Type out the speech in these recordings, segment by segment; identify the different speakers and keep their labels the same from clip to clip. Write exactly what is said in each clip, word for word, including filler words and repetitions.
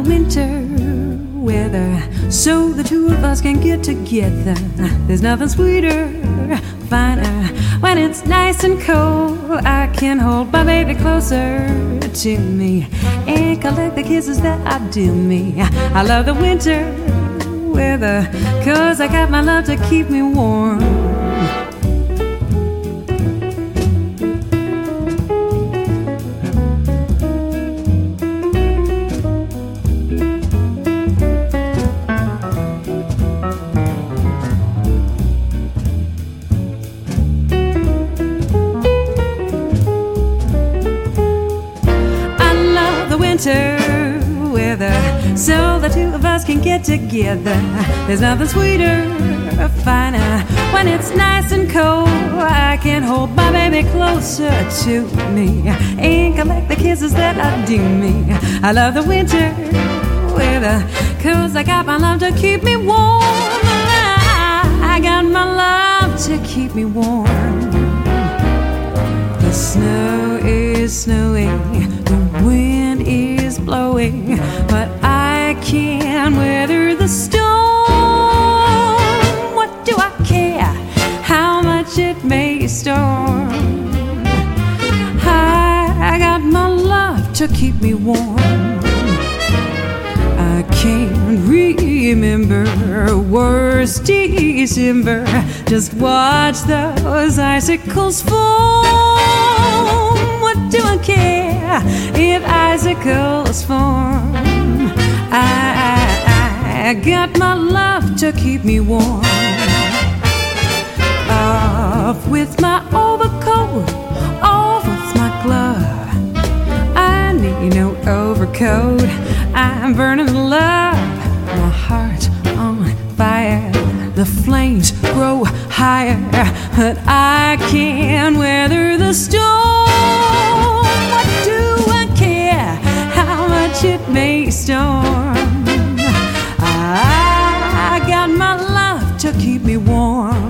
Speaker 1: the winter weather, so the two of us can get together. There's nothing sweeter, finer, when it's nice and cold. I can hold my baby closer to me and collect the kisses that outdo me. I love the winter weather, 'cause I got my love to keep me warm. Winter weather, so the two of us can get together. There's nothing sweeter or finer, when it's nice and cold. I can hold my baby closer to me and collect the kisses that outdo me. I love the winter weather, 'cause I got my love to keep me warm. I got my love to keep me warm. The snow is snowing, the wind is blowing, but I can weather the storm. What do I care how much it may storm? I got my love to keep me warm. I can't remember worst December. Just watch those icicles fall. What do I care if icicles form? I, I, I got my love to keep me warm. Off with my overcoat, off with my glove. I need no overcoat, I'm burning with love. My heart on fire, the flames grow higher, but I can't weather the storm. What do I care how much it may storm? I got my love to keep me warm.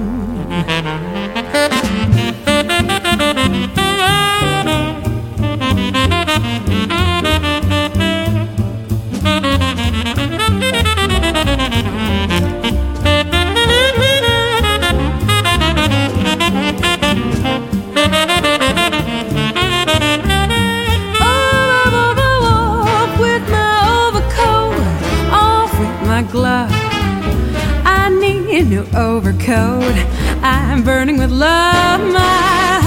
Speaker 1: Glove, I need a new overcoat, I'm burning with love. My